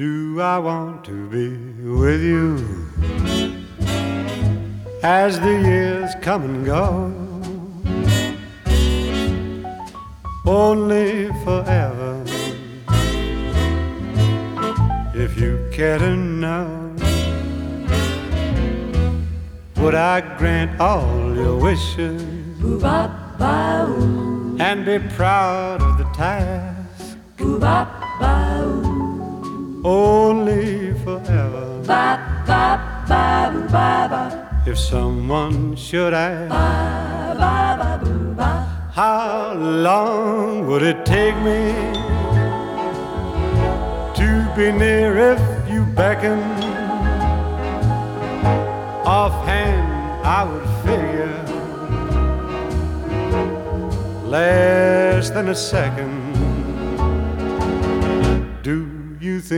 Do I want to be with you as the years come and go? Only forever, if you care to know. Would I grant all your wishes and be proud of the task? Only forever, if someone should ask, how long would it take me to be near if you beckon? Offhand I would figure less than a second. Do you think